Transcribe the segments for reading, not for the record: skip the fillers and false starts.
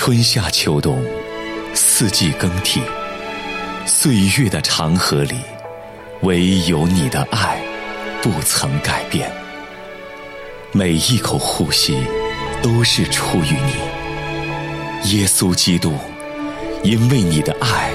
春夏秋冬，四季更替，岁月的长河里，唯有你的爱不曾改变。每一口呼吸都是出于你，耶稣基督，因为你的爱，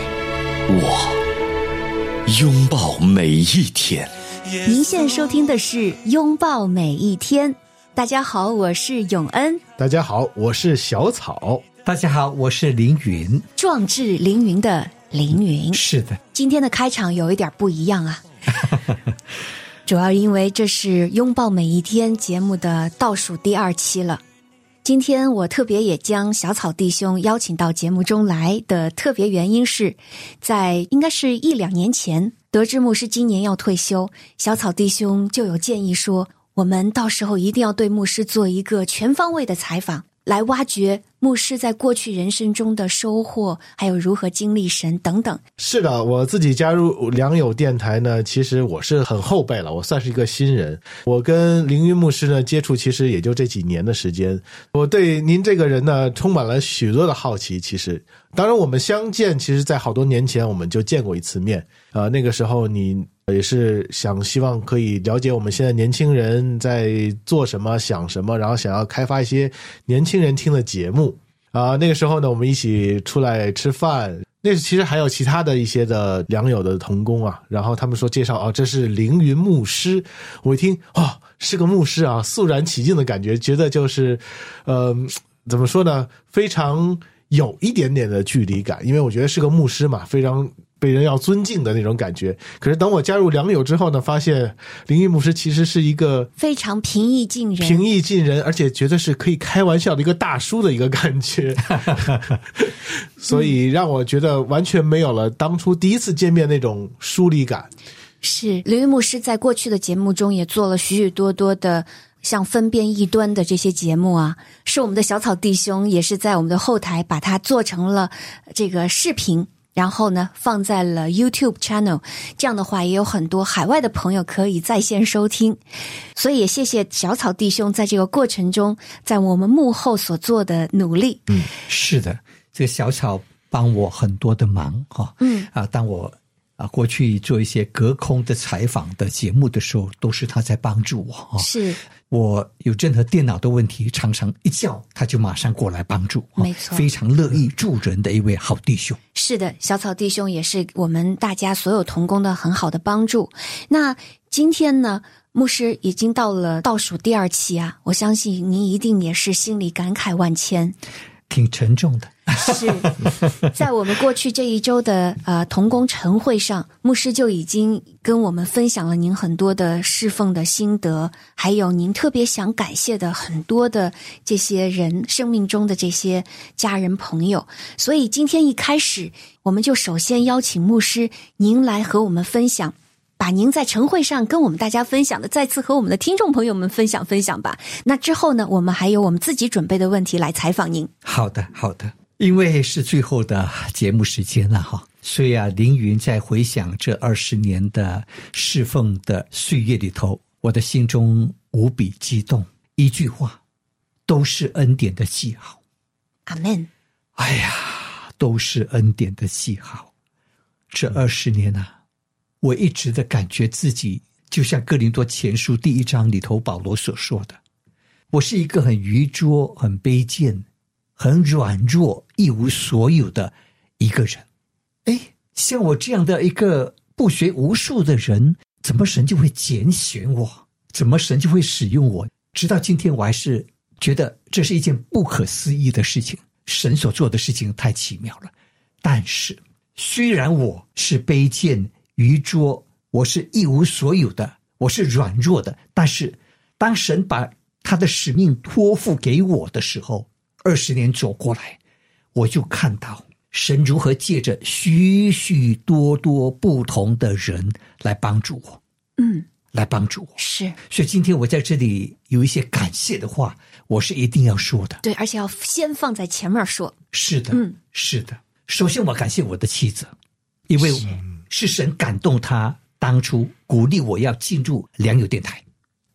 我拥抱每一天。 您现在收听的是《拥抱每一天》。大家好，我是永恩。 大家好，我是小草。 大家好，我是凌云。 壮志凌云的凌云。 是的， 今天的开场有一点不一样啊。主要因为这是《拥抱每一天》节目的倒数第2期了。今天我特别也将小草弟兄邀请到节目中来的特别原因是，在应该是1-2年前，得知牧师今年要退休，小草弟兄就有建议说，我们到时候一定要对牧师做一个全方位的采访，来挖掘牧师在过去人生中的收获，还有如何经历神等等。 是的，我自己加入良友电台呢，其实我是很后辈了，我算是一个新人。我跟凌云牧师呢接触其实也就这几年的时间，我对您这个人呢充满了许多的好奇。其实当然我们相见，其实在好多年前我们就见过一次面，那个时候你也是希望可以了解我们现在年轻人在做什么想什么，然后想要开发一些年轻人听的节目那个时候呢我们一起出来吃饭，那其实还有其他的一些的良友的同工啊，然后他们说介绍这是凌云牧师，我一听是个牧师啊，肃然起敬的感觉，觉得就是怎么说呢，非常有一点点的距离感，因为我觉得是个牧师嘛，非常被人要尊敬的那种感觉。可是等我加入良友之后呢，发现凌云牧师其实是一个非常平易近人， 而且觉得是可以开玩笑的一个大叔的一个感觉所以让我觉得完全没有了当初第一次见面那种疏离感。 是，凌云牧师在过去的节目中也做了许许多多的像分辨异端的这些节目啊，是我们的小草弟兄也是在我们的后台把它做成了这个视频，然后呢放在了 YouTube channel， 这样的话也有很多海外的朋友可以在线收听。所以也谢谢小草弟兄在这个过程中在我们幕后所做的努力。 是的，这个小草帮我很多的忙当我过去做一些隔空的采访的节目的时候，都是他在帮助我是， 我有任何电脑的问题，常常一叫他就马上过来帮助没错， 非常乐意助人的一位好弟兄。 是的，小草弟兄也是我们大家所有同工的很好的帮助。那今天呢，牧师已经到了倒数第2期啊，我相信您一定也是心里感慨万千， 挺沉重的。 是，在我们过去这一周的同工晨会上，牧师就已经跟我们分享了您很多的侍奉的心得，还有您特别想感谢的很多的这些人生命中的这些家人朋友。所以今天一开始，我们就首先邀请牧师您来和我们分享，把您在晨会上跟我们大家分享的再次和我们的听众朋友们分享吧。那之后呢，我们还有我们自己准备的问题来采访您。 好的，因为是最后的节目时间了所以凌云在回想这20年的侍奉的岁月里头，我的心中无比激动，一句话，都是恩典的记号。 阿们。 哎呀，都是恩典的记号。这20年我一直的感觉自己就像哥林多前书第1章里头保罗所说的，我是一个很愚拙、很卑贱、很软弱、一无所有的一个人。像我这样的一个不学无术的人，怎么神就会拣选我？怎么神就会使用我？直到今天我还是觉得这是一件不可思议的事情，神所做的事情太奇妙了。但是虽然我是卑贱、愚拙，我是一无所有的，我是软弱的，但是当神把他的使命托付给我的时候，20年走过来，我就看到神如何借着许许多多不同的人来帮助我，来帮助我。 是， 所以今天我在这里有一些感谢的话，我是一定要说的。 对，而且要先放在前面说。 是的，是的。首先我感谢我的妻子，因为是神感动她当初鼓励我要进入良友电台。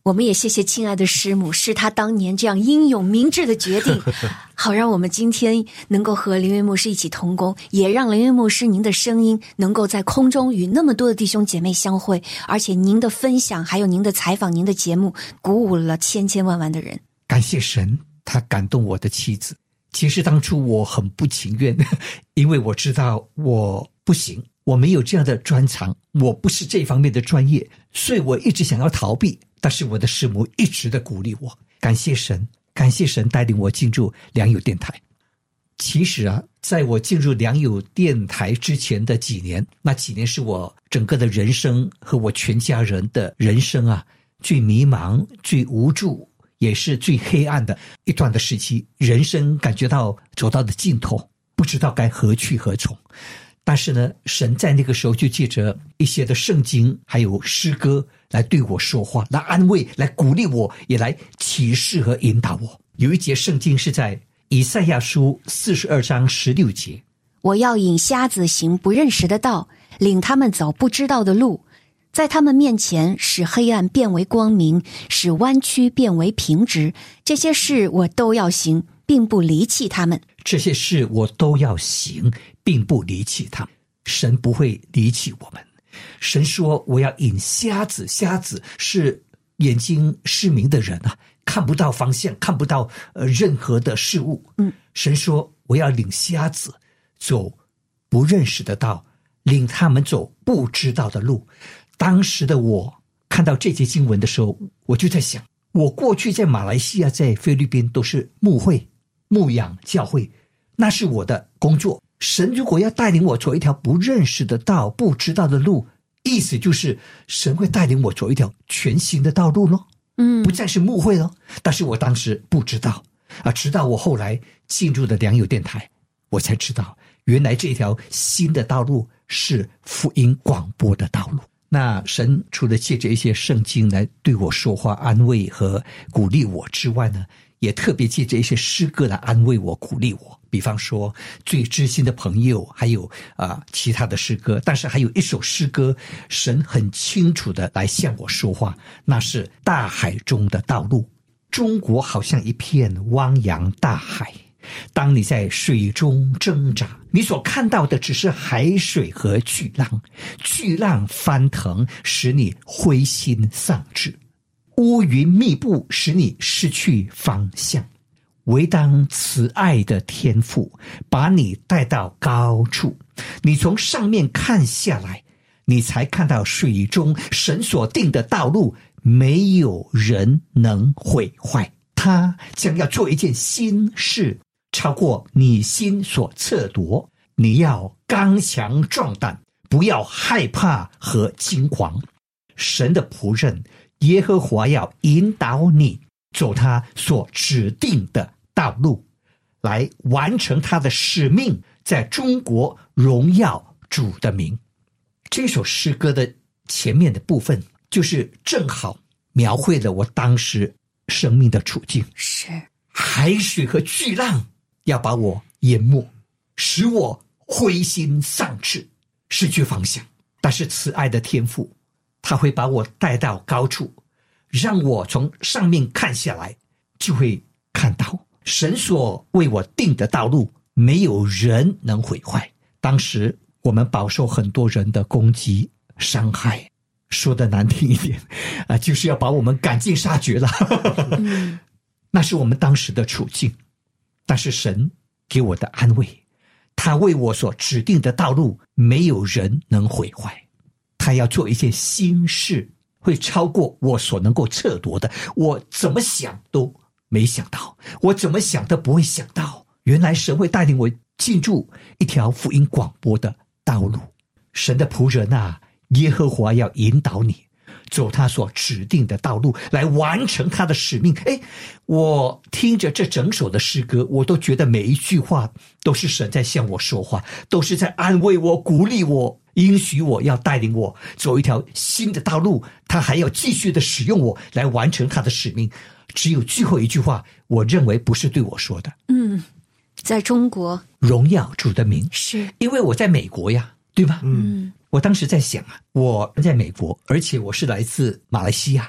我们也谢谢亲爱的师母，是他当年这样英勇明智的决定，好让我们今天能够和凌云牧师一起同工，也让凌云牧师您的声音能够在空中与那么多的弟兄姐妹相会，而且您的分享还有您的采访，您的节目鼓舞了千千万万的人。 感谢神，他感动我的妻子。其实当初我很不情愿，因为我知道我不行，我没有这样的专长，我不是这方面的专业，所以我一直想要逃避。但是我的师母一直的鼓励我，感谢神，感谢神带领我进入良友电台。其实啊，在我进入良友电台之前的几年，那几年是我整个的人生和我全家人的人生啊，最迷茫、最无助，也是最黑暗的一段的时期。人生感觉到走到的尽头，不知道该何去何从。但是呢，神在那个时候就借着一些的圣经还有诗歌来对我说话，来安慰，来鼓励我，也来启示和引导我。有一节圣经是在以赛亚书42章16节， 我要引瞎子行不认识的道，领他们走不知道的路，在他们面前使黑暗变为光明，使弯曲变为平直。这些事我都要行，并不离弃他们。 这些事我都要行，并不离弃他们。神不会离弃我们。神说我要引瞎子，瞎子是眼睛失明的人啊，看不到方向，看不到任何的事物。神说我要领瞎子走不认识的道，领他们走不知道的路。当时的我看到这节经文的时候，我就在想，我过去在马来西亚在菲律宾都是牧会牧养教会，那是我的工作。神如果要带领我走一条不认识的道，不知道的路，意思就是神会带领我走一条全新的道路咯。不再是牧会了。但是我当时不知道啊，直到我后来进入了良友电台，我才知道原来这条新的道路是福音广播的道路。那神除了借着一些圣经来对我说话安慰和鼓励我之外呢，也特别借着一些诗歌来安慰我鼓励我。比方说最知心的朋友，还有其他的诗歌。但是还有一首诗歌神很清楚的来向我说话，那是大海中的道路。中国好像一片汪洋大海，当你在水中挣扎，你所看到的只是海水和巨浪，巨浪翻腾使你灰心丧志，乌云密布使你失去方向。唯当慈爱的天父把你带到高处，你从上面看下来，你才看到水中神所定的道路没有人能毁坏，他将要做一件新事，超过你心所测度。你要刚强壮胆，不要害怕和惊慌。神的仆人耶和华要引导你走他所指定的道路，来完成他的使命，在中国荣耀主的名。这首诗歌的前面的部分就是正好描绘了我当时生命的处境， 是海水和巨浪要把我淹没，使我灰心丧志，失去方向。但是慈爱的天父他会把我带到高处，让我从上面看下来，就会看到神所为我定的道路没有人能毁坏。当时我们饱受很多人的攻击伤害，说的难听一点就是要把我们赶尽杀绝了那是我们当时的处境。但是神给我的安慰，他为我所指定的道路没有人能毁坏，他要做一件新事，会超过我所能够测度的。我怎么想都没想到，我怎么想都不会想到，原来神会带领我进入一条福音广播的道路。神的仆人啊，耶和华要引导你走他所指定的道路，来完成他的使命。我听着这整首的诗歌，我都觉得每一句话都是神在向我说话，都是在安慰我鼓励我，应许我要带领我走一条新的道路，他还要继续的使用我来完成他的使命。只有最后一句话我认为不是对我说的， 在中国荣耀主的名， 是因为我在美国呀，对吧？我当时在想我在美国，而且我是来自马来西亚，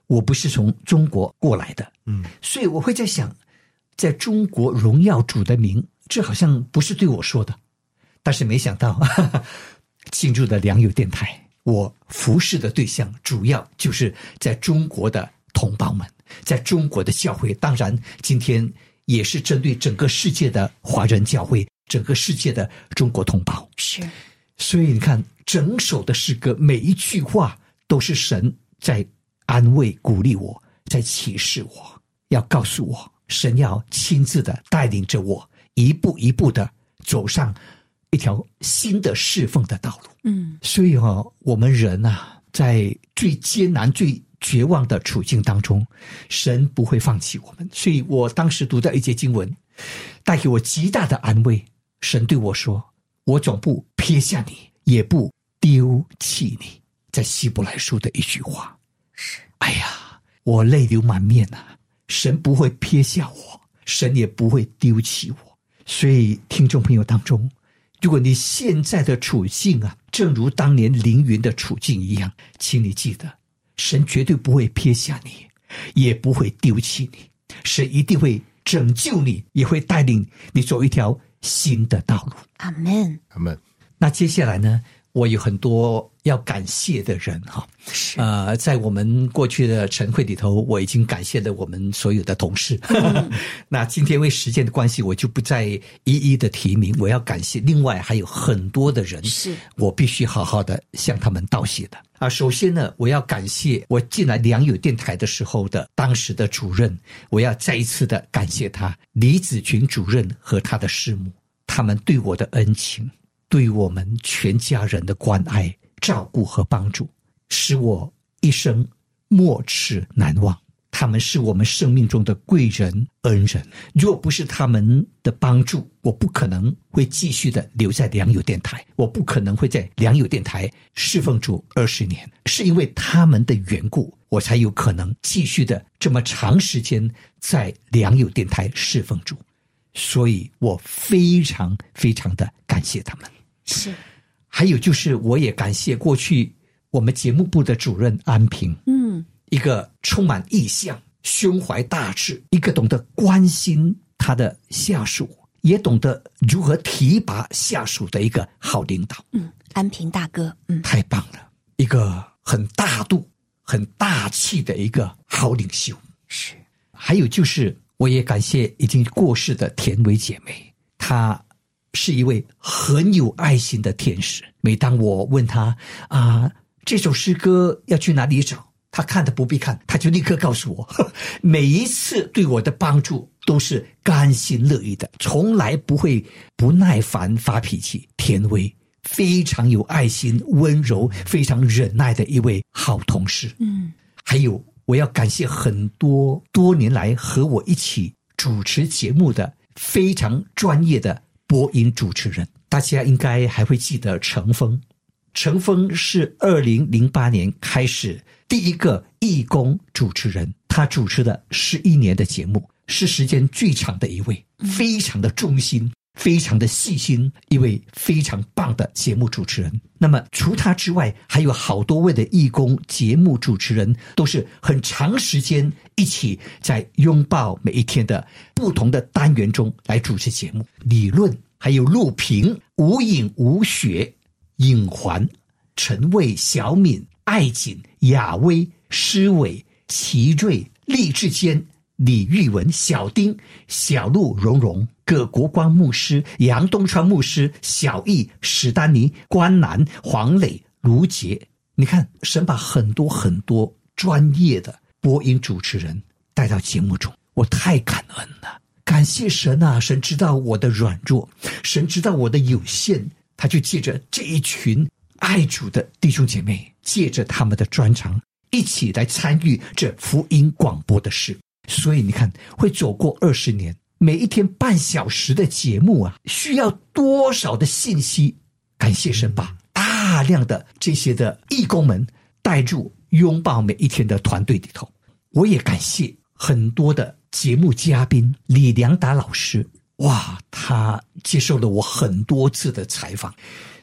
我不是从中国过来的，所以我会在想，在中国荣耀主的名，这好像不是对我说的。但是没想到进入了良友电台，我服侍的对象主要就是在中国的同胞们，在中国的教会，当然今天也是针对整个世界的华人教会，整个世界的中国同胞。 是， 所以你看整首的诗歌，每一句话都是神在安慰鼓励我，在启示我，要告诉我神要亲自的带领着我一步一步的走上一条新的侍奉的道路。所以我们人啊，在最艰难最绝望的处境当中，神不会放弃我们。所以我当时读到一节经文，带给我极大的安慰。神对我说，我总不撇下你，也不丢弃你。在希伯来书的一句话，哎呀，我泪流满面啊！神不会撇下我，神也不会丢弃我。所以听众朋友当中，如果你现在的处境啊，正如当年凌云的处境一样，请你记得，神绝对不会撇下你，也不会丢弃你。神一定会拯救你，也会带领你走一条新的道路。 阿们， 阿们。 那接下来呢，我有很多要感谢的人哈。在我们过去的晨会里头，我已经感谢了我们所有的同事。那今天因为时间的关系，我就不再一一的提名。我要感谢另外还有很多的人， 是我必须好好的向他们道谢的。首先呢，我要感谢我进来良友电台的时候的当时的主任，我要再一次的感谢他，李子群主任和他的师母，他们对我的恩情，对我们全家人的关爱、照顾和帮助，使我一生没齿难忘。他们是我们生命中的贵人恩人，若不是他们的帮助，我不可能会继续的留在良友电台，我不可能会在良友电台侍奉主20年，是因为他们的缘故，我才有可能继续的这么长时间在良友电台侍奉主。所以我非常非常的感谢他们。 是， 还有就是我也感谢过去我们节目部的主任安平，一个充满意向、胸怀大志，一个懂得关心他的下属，也懂得如何提拔下属的一个好领导。 安平大哥， 太棒了，一个很大度、很大气的一个好领袖。 是， 还有就是我也感谢已经过世的田薇姐妹，她是一位很有爱心的天使。每当我问她这首诗歌要去哪里找，她看都不必看，她就立刻告诉我。每一次对我的帮助都是甘心乐意的，从来不会不耐烦发脾气。田薇非常有爱心、温柔、非常忍耐的一位好同事。还有我要感谢很多年来和我一起主持节目的非常专业的播音主持人。大家应该还会记得程峰是2008年开始第一个义工主持人，他主持了11年的节目，是时间最长的一位，非常的忠心，非常的细心，一位非常棒的节目主持人。那么除他之外，还有好多位的义工节目主持人，都是很长时间一起在拥抱每一天的不同的单元中来主持节目。理论还有陆平、吴颖、吴雪、颖环、陈蔚、小敏、艾锦、雅薇、施伟、齐瑞、厉志坚、李玉文、小丁、小鹿、蓉蓉、葛国光牧师、杨东川牧师、小易、史丹尼、关南、黄磊、卢杰。你看，神把很多专业的播音主持人带到节目中，我太感恩了。感谢神啊，神知道我的软弱，神知道我的有限，他就借着这一群爱主的弟兄姐妹，借着他们的专长，一起来参与这福音广播的事。所以你看，会走过20年，每一天半小时的节目啊，需要多少的信息。感谢神把大量的这些的义工们带入拥抱每一天的团队里头。我也感谢很多的节目嘉宾，李良达老师，哇，他接受了我很多次的采访，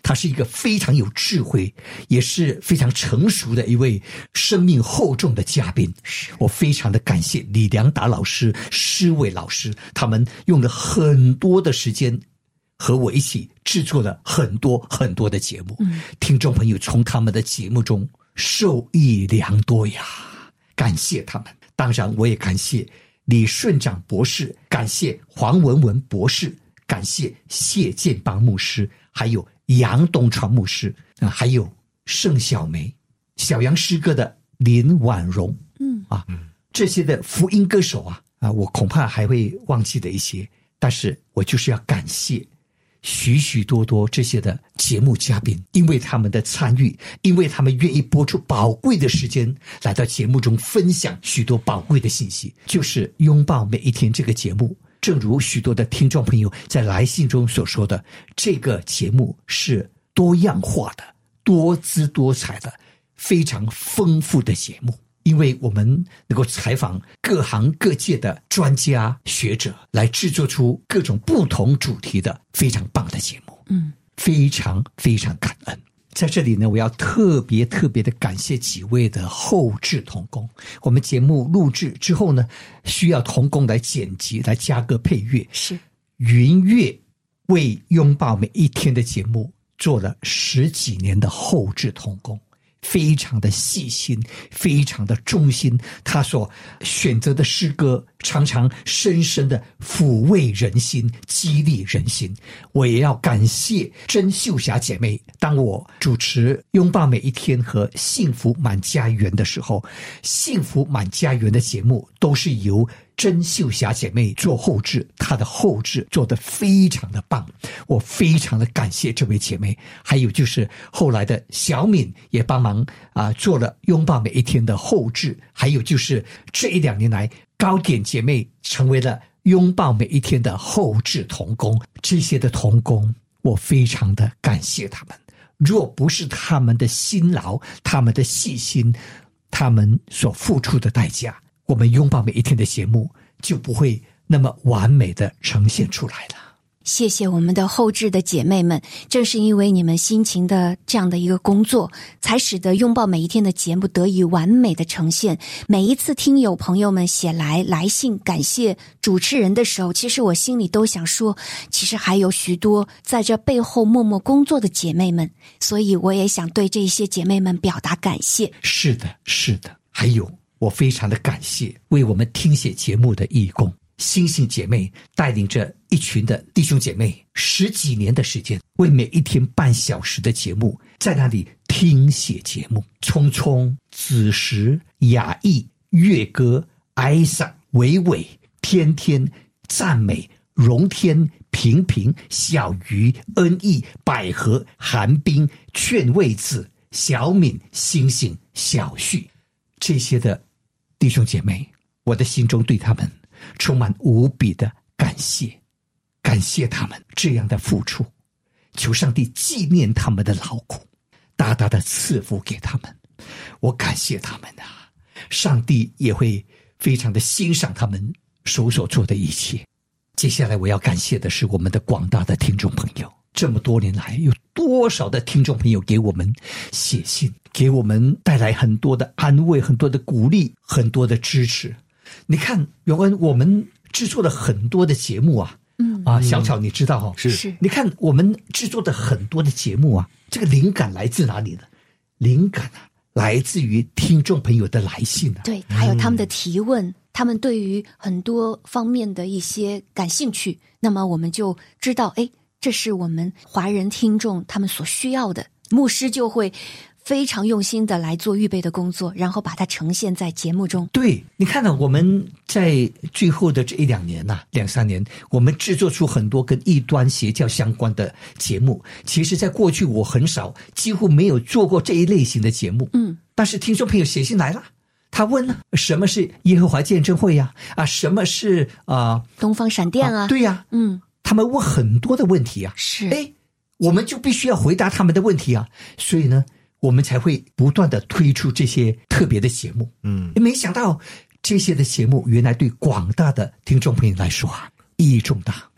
他是一个非常有智慧也是非常成熟的一位生命厚重的嘉宾。我非常的感谢李良达老师、施伟老师，他们用了很多的时间和我一起制作了很多很多的节目，听众朋友从他们的节目中受益良多呀，感谢他们。当然我也感谢李顺长博士，感谢黄文文博士，感谢谢建邦牧师，还有杨东川牧师，还有盛小梅、小杨诗歌的林婉容，这些的福音歌手我恐怕还会忘记的一些，但是我就是要感谢许许多多这些的节目嘉宾，因为他们的参与，因为他们愿意播出宝贵的时间来到节目中分享许多宝贵的信息，就是拥抱每一天这个节目。正如许多的听众朋友在来信中所说的，这个节目是多样化的、多姿多彩的、非常丰富的节目。因为我们能够采访各行各界的专家学者，来制作出各种不同主题的非常棒的节目，非常非常感恩。在这里呢，我要特别的感谢几位的后制同工。我们节目录制之后呢，需要同工来剪辑，来加个配乐。是云乐为拥抱每一天的节目做了10几年的后制同工，非常的细心，非常的忠心，他所选择的诗歌常常深深的抚慰人心，激励人心。我也要感谢甄秀霞姐妹，当我主持拥抱每一天和幸福满家园的时候，幸福满家园的节目都是由甄秀霞姐妹做后制，她的后制做得非常的棒，我非常的感谢这位姐妹。还有就是后来的小敏也帮忙做了拥抱每一天的后制，还有就是这1-2年来高点姐妹成为了拥抱每一天的后制同工，这些的同工我非常的感谢他们。若不是他们的辛劳，他们的细心，他们所付出的代价，我们拥抱每一天的节目就不会那么完美的呈现出来了。 谢谢我们的后制的姐妹们，正是因为你们辛勤的这样的一个工作，才使得拥抱每一天的节目得以完美的呈现。每一次听友朋友们写来信感谢主持人的时候，其实我心里都想说，其实还有许多在这背后默默工作的姐妹们，所以我也想对这些姐妹们表达感谢。 是的，是的。还有我非常的感谢为我们听写节目的义工星星姐妹，带领着一群的弟兄姐妹10几年的时间，为每一天半小时的节目在那里听写节目。聪聪、子时、雅意、乐歌、哀伤、伟伟、天天、赞美、荣天、平平、小鱼、恩义、百合、寒冰、劝慰子、小敏、星星、小旭，这些的弟兄姐妹，我的心中对他们充满无比的感谢，感谢他们这样的付出，求上帝纪念他们的劳苦，大大的赐福给他们。我感谢他们上帝也会非常的欣赏他们所做的一切。接下来我要感谢的是我们的广大的听众朋友，这么多年来有多少的听众朋友给我们写信，给我们带来很多的安慰，很多的鼓励，很多的支持。你看永恩，我们制作了很多的节目小草你知道是你看我们制作的很多的节目这个灵感来自哪里呢？灵感来自于听众朋友的来信对，还有他们的提问，他们对于很多方面的一些感兴趣，那么我们就知道这是我们华人听众他们所需要的，牧师就会非常用心的来做预备的工作，然后把它呈现在节目中。对， 你看到我们在最后的这1-2年2-3年，我们制作出很多跟异端邪教相关的节目。其实在过去我很少，几乎没有做过这一类型的节目。但是听众朋友写信来了，他问了什么是耶和华见证会什么是东方闪电对他们问很多的问题是我们就必须要回答他们的问题所以呢我们才会不断的推出这些特别的节目。没想到这些的节目原来对广大的听众朋友来说意义重大。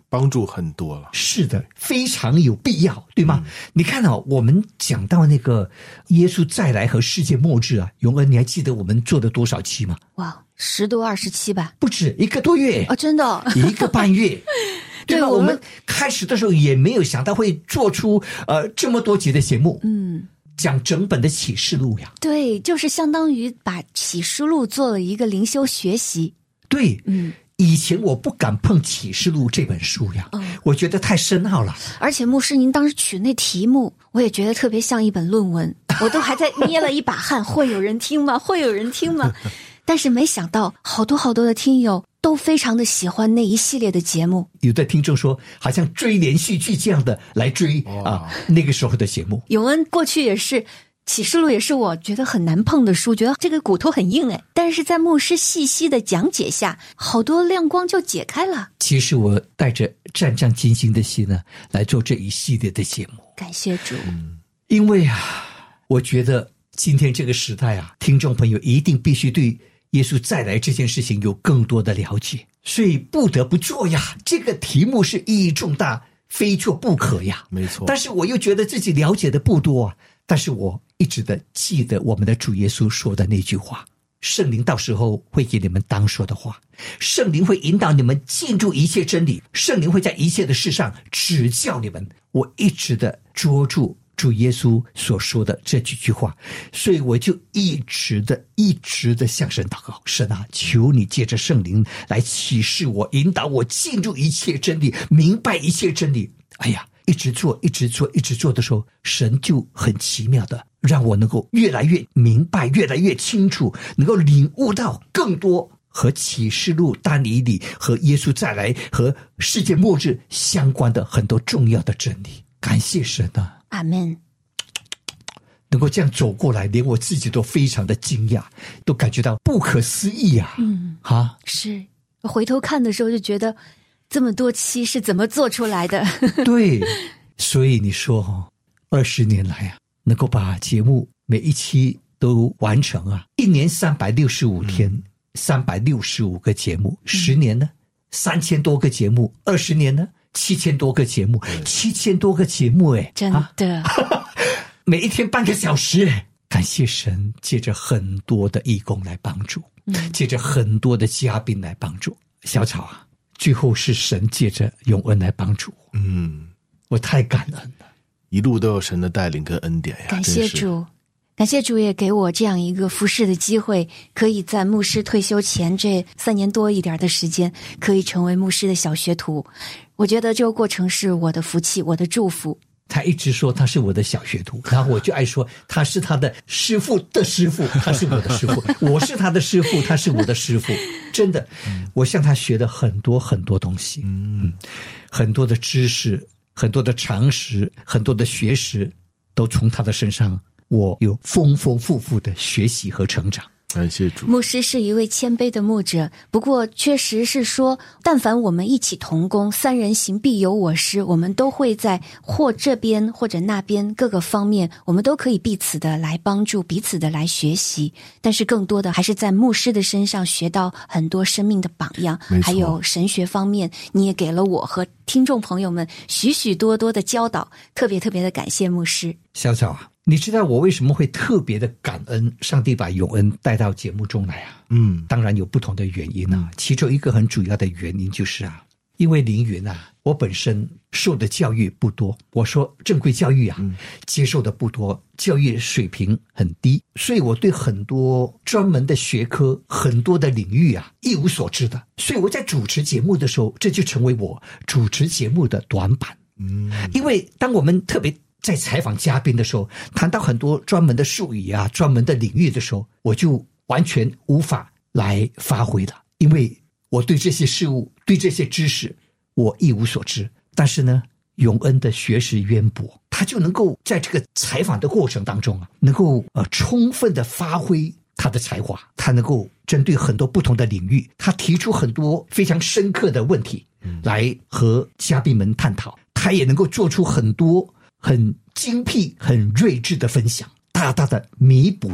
帮助很多了。 是的，非常有必要，对吗？你看我们讲到那个耶稣再来和世界末日啊，永恩，你还记得我们做了多少期吗？ 哇，10多20期吧， 不止1个多月哦，真的 1个半月。对吧？ 对， 我们开始的时候也没有想到会做出这么多集的节目，讲整本的启示录呀。 对，就是相当于把启示录做了一个灵修学习。 对，以前我不敢碰启示录这本书呀，我觉得太深奥了。 而且牧师您当时取那题目，我也觉得特别像一本论文，我都还在捏了一把汗，会有人听吗？会有人听吗？但是没想到好多的听友都非常的喜欢那一系列的节目。 有的听众说好像追连续剧这样的来追那个时候的节目。 永恩过去也是，启示录也是我觉得很难碰的书，觉得这个骨头很硬但是在牧师细细的讲解下，好多亮光就解开了。 其实我带着战战兢兢的心呢来做这一系列的节目。 感谢主。 因为我觉得今天这个时代听众朋友一定必须对耶稣再来这件事情有更多的了解，所以不得不做呀。这个题目是意义重大，非做不可呀。 没错。 但是我又觉得自己了解的不多但是我一直的记得我们的主耶稣说的那句话，圣灵到时候会给你们当说的话，圣灵会引导你们进入一切真理，圣灵会在一切的事上指教你们。我一直的捉住主耶稣所说的这几句话，所以我就一直的向神祷告，神求你借着圣灵来启示我，引导我进入一切真理，明白一切真理。一直做的时候，神就很奇妙的让我能够越来越明白，越来越清楚，能够领悟到更多和启示录、但以理和耶稣再来和世界末日相关的很多重要的真理。感谢神阿们。 能够这样走过来，连我自己都非常的惊讶，都感觉到不可思议是回头看的时候就觉得这么多期是怎么做出来的？对， 所以你说20年来能够把节目每一期都完成1年365天，365个节目，10年呢3000多个节目，20年呢7000多个节目，7000多个节目真的每一天半个小时感谢神，借着很多的义工来帮助，借着很多的嘉宾来帮助。小草最后是神借着永恩来帮助我。我太感恩了， 一路都有神的带领跟恩典呀。 感谢主，感谢主也给我这样一个服侍的机会，可以在牧师退休前这3年多一点的时间，可以成为牧师的小学徒。我觉得这个过程是我的福气，我的祝福。 他一直说他是我的小学徒，然后我就爱说他是他的师父的师父，他是我的师父，我是他的师父，他是我的师父。真的，我向他学了很多东西，很多的知识，很多的常识，很多的学识，都从他的身上我有丰富的学习和成长。 感谢主。 牧师是一位谦卑的牧者，不过确实是说，但凡我们一起同工，3人行必有我师，我们都会在或这边或者那边各个方面，我们都可以彼此的来帮助，彼此的来学习。但是更多的还是在牧师的身上学到很多生命的榜样，还有神学方面，你也给了我和听众朋友们许许多多的教导，特别的感谢牧师。 小草你知道我为什么会特别的感恩上帝把永恩带到节目中来当然有不同的原因其中一个很主要的原因就是因为凌云我本身受的教育不多，我说正规教育接受的不多，教育水平很低，所以我对很多专门的学科，很多的领域一无所知的，所以我在主持节目的时候，这就成为我主持节目的短板。因为当我们特别在采访嘉宾的时候，谈到很多专门的术语专门的领域的时候，我就完全无法来发挥的，因为我对这些事物，对这些知识我一无所知。但是呢，永恩的学识渊博，他就能够在这个采访的过程当中能够充分的发挥他的才华，他能够针对很多不同的领域，他提出很多非常深刻的问题来和嘉宾们探讨，他也能够做出很多很精辟很睿智的分享，大大的弥补了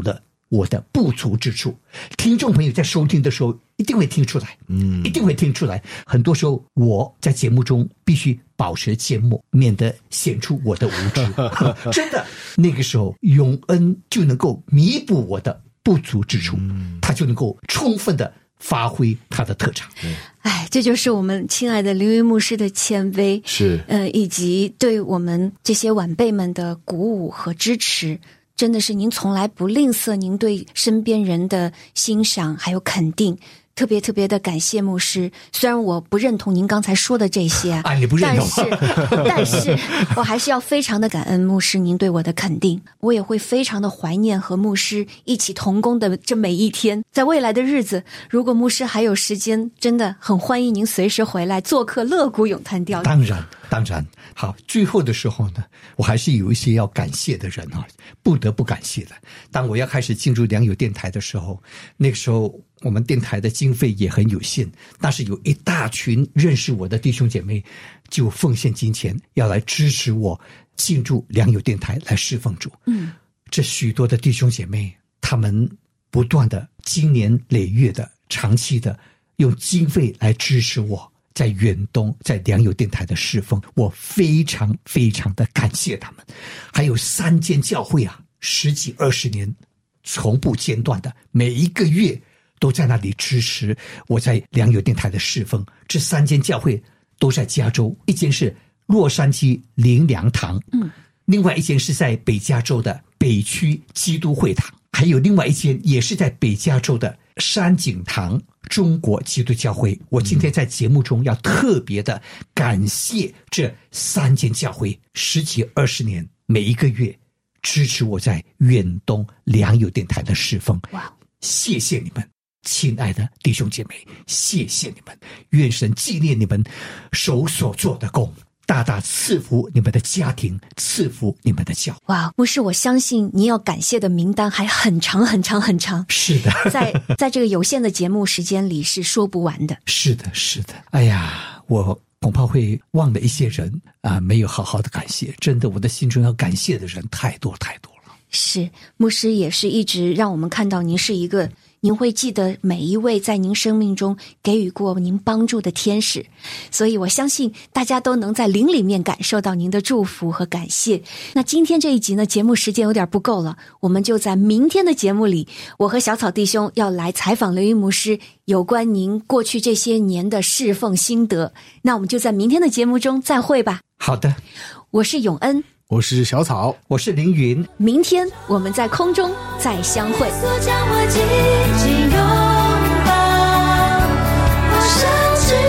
我的不足之处。听众朋友在收听的时候一定会听出来，一定会听出来。很多时候我在节目中必须保持缄默，免得显出我的无知。真的，那个时候永恩就能够弥补我的不足之处，他就能够充分的发挥他的特长。 哎，这就是我们亲爱的凌云牧师的谦卑， 是以及对我们这些晚辈们的鼓舞和支持。真的是您从来不吝啬您对身边人的欣赏还有肯定，特别特别的感谢牧师。虽然我不认同您刚才说的这些啊， 你不认同， 但是我还是要非常的感恩牧师您对我的肯定。我也会非常的怀念和牧师一起同工的这每一天。在未来的日子，如果牧师还有时间，真的很欢迎您随时回来做客乐谷咏叹调。 当然。好，最后的时候呢，我还是有一些要感谢的人啊，不得不感谢的。当我要开始进入良友电台的时候，那个时候我们电台的经费也很有限，但是有一大群认识我的弟兄姐妹就奉献金钱要来支持我进入良友电台来侍奉主。这许多的弟兄姐妹，他们不断的经年累月的长期的用经费来支持我在远东在良友电台的侍奉，我非常非常的感谢他们。还有3间教会啊，10几20年从不间断的，每一个月都在那里支持我在良友电台的侍奉。这3间教会都在加州，一间是洛杉矶灵粮堂，另外一间是在北加州的北区基督会堂，还有另外一间也是在北加州的山景堂中国基督教会。我今天在节目中要特别的感谢这3间教会10几20年每一个月支持我在远东良友电台的侍奉。谢谢你们，亲爱的弟兄姐妹，谢谢你们，愿神纪念你们手所做的工，大大赐福你们的家庭，赐福你们的教。 牧师，我相信您要感谢的名单还很长很长很长。 是的， 在这个有限的节目时间里是说不完的。 是的。哎呀，我恐怕会忘了一些人啊，没有好好的感谢。真的，我的心中要感谢的人太多了。 是，牧师也是一直让我们看到您是一个，您会记得每一位在您生命中给予过您帮助的天使，所以我相信大家都能在灵里面感受到您的祝福和感谢。那今天这一集呢，节目时间有点不够了，我们就在明天的节目里，我和小草弟兄要来采访凌云牧师有关您过去这些年的侍奉心得。那我们就在明天的节目中再会吧。 好的， 我是永恩， 我是小草， 我是凌云， 明天我们在空中再相会。 将我紧紧拥抱，我深知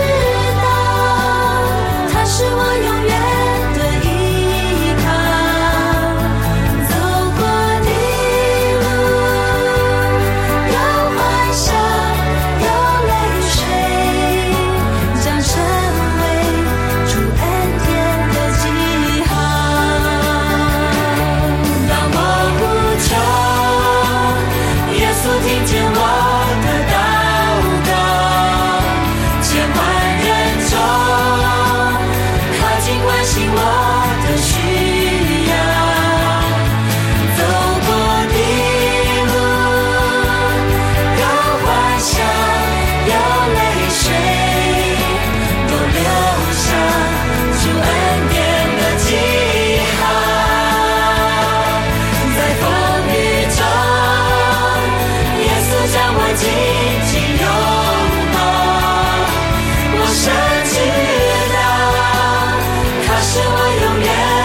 道他是我永远的依靠。走过的路有欢笑有泪水，将成为主恩典的记号。当我无求，耶稣听见我的祷告，千万人中靠近关心我的需要。走过的路有欢笑有泪水，都留下主恩典的记号。在风雨中，耶稣将我紧紧拥抱，我深知道他是我永远